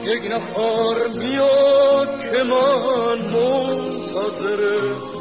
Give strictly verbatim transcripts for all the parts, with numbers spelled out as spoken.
یک نفر میاد که من منتظر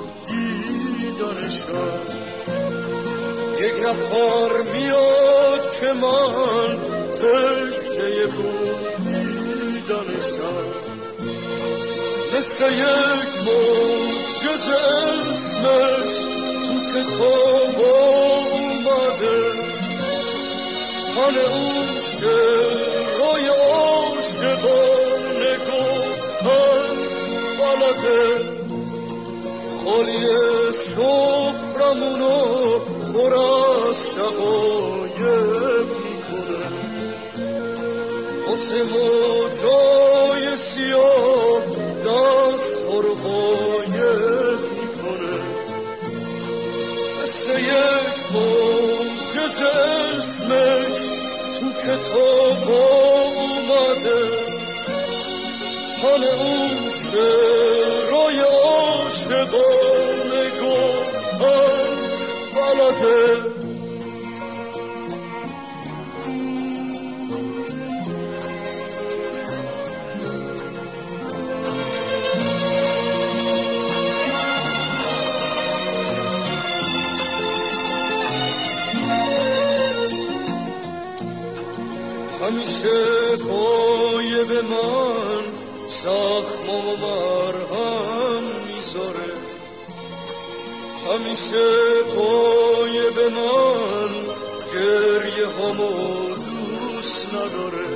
دیدنشم، یک نفر میاد که من تشنه بودیدنشم، مثل یک معجزه اسمش تو کتاب اومده، تن اون شعرهای عاشقانه گفتن بلده، خالی سفرمونو پر از شقایق میکنه، واسه ما جای سیاه دست ها رو قایق میکنه، مثل یک معجزه اسمش تو کتاب اومده، تن اون شعرهای عاشقانه گفتن بلده. همیشه پای به من زخم و مرهم میذاره، همیشه پای به من گریه همو دوست نداره،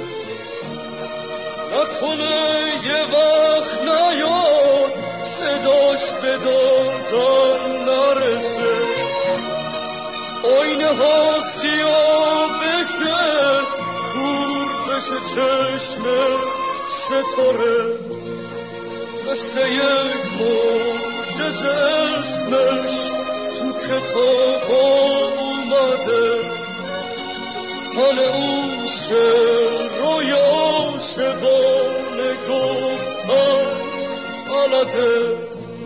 نکنه یه وقت نیاد صداش به دادن نرسه، آینه ها سیاه بشه کور بشه چشم ستاره، مثل یک معجزه اسمش تو کتاب اومده، تن اون شعرهای عاشقانه گفتن بلده.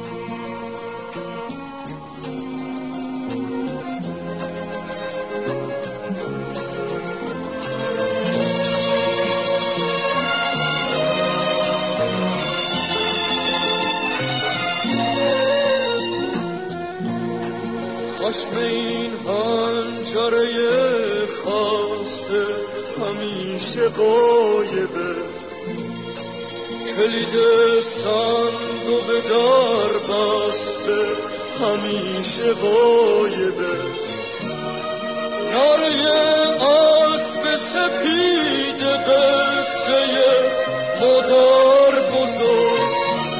خشم این حنجره خسته همیشه غایبه، کلید صندوق در بسته همیشه غایبه، نره اسب سپید قصه مادر بزرگ،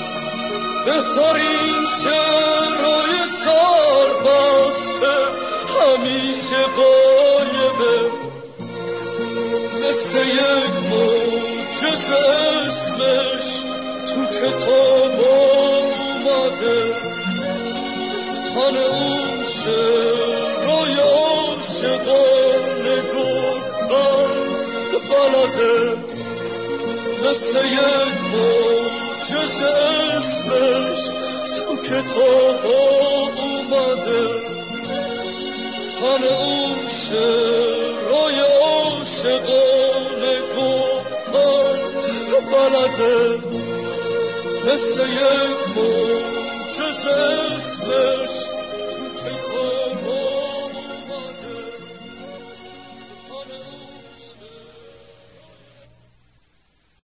بهترین شعرهای سربسته همیشه غایبه، مثل یک معجزه اسمش تو کتاب اومده، تن اون شعرهای عاشقانه گفتن بلده، مثل یک معجزه اسمش تو کتاب اومده، تن اون شعرهای عاشقانه گفتن بلده، مثل یک معجزه اسمش